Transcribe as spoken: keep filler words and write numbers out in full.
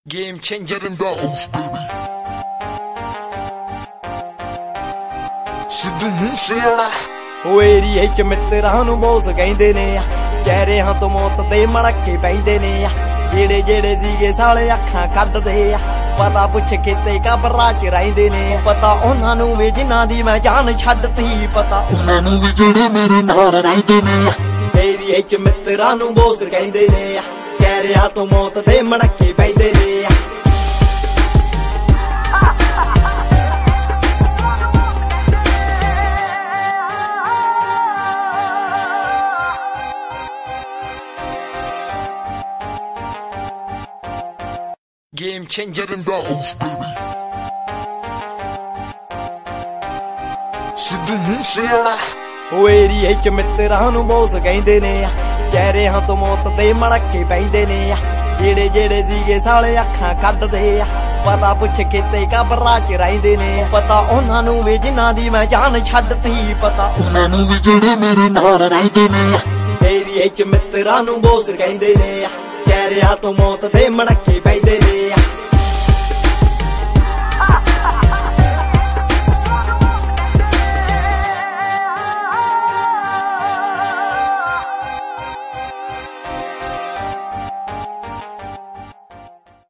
Game changer in the house, baby. Sidhu Moosewala ਉਹ ਏਰੀਏ ਚ ਮਿੱਤਰਾਂ ਨੂੰ ਬੋਸ ਕਹਿੰਦੇ ਨੇ ਆ, ਚਿਹਰਿਆਂ ਤੋਂ ਮੌਤ ਦੇ ਮੜਕੇ ਪੈਂਦੇ ਨੇ ਆ, ਜਿਹੜੇ ਜਿਹੜੇ ਸੀਗੇ ਸਾਲੇ ਅੱਖਾਂ ਕੱਢਦੇ ਆ, ਪਤਾ ਪੁੱਛ ਕਿਤੇ ਕਬਰਾਂ ਚ ਰਹਿੰਦੇ ਨੇ, ਪਤਾ ਉਹਨਾਂ ਨੂੰ ਵੀ ਜਿਨ੍ਹਾਂ ਦੀ ਮੈਂ ਜਾਨ ਛੱਡਤੀ, ਪਤਾ ਉਹਨਾਂ ਨੂੰ ਵੀ ਜਿਹੜੇ ਮੇਰੇ ਨਾਲ ਰਹਿੰਦੇ ਨੇ। ਏਰੀਏ ਚ ਮਿੱਤਰਾਂ ਨੂੰ ਬੋਸ ਕਹਿੰਦੇ ਨੇ ਆ, ਚਿਹਰਿਆਂ ਤੋਂ ਮੌਤ ਦੇ ਮੜਕੇ ਪੈਂਦੇ ਨੇ ਆ। Game changer in the house, baby. Sidhu Moosewala ਉਹ ਏਰੀਏ ਚ ਮਿੱਤਰਾਂ ਨੂੰ ਬੋਸ ਕਹਿੰਦੇ ਨੇ ਆ, ਚਿਹਰਿਆਂ ਤੋਂ ਮੌਤ ਦੇ ਮੜਕੇ ਪੈਂਦੇ ਨੇ ਆ, ਜਿਹੜੇ ਜਿਹੜੇ ਸੀਗੇ ਸਾਲੇ ਅੱਖਾਂ ਕੱਢਦੇ ਆ, ਪਤਾ ਪੁੱਛ ਕਿਤੇ ਕਬਰਾਂ ਚ ਰਹਿੰਦੇ ਨੇ, ਪਤਾ ਉਹਨਾਂ ਨੂੰ ਵੀ ਜਿਨ੍ਹਾਂ ਦੀ ਮੈਂ ਜਾਨ ਛੱਡਤੀ, ਪਤਾ ਉਹਨਾਂ ਨੂੰ ਵੀ ਜਿਹੜੇ ਮੇਰੇ ਨਾਲ ਰਹਿੰਦੇ ਨੇ। ਏਰੀਏ ਚ ਮਿੱਤਰਾਂ ਨੂੰ ਬੋਸ ਕਹਿੰਦੇ ਨੇ ਆ, ਚਿਹਰਿਆਂ ਤੋਂ ਮੌਤ ਦੇ ਮੜਕੇ ਪੈਂਦੇ ਨੇ ਆ।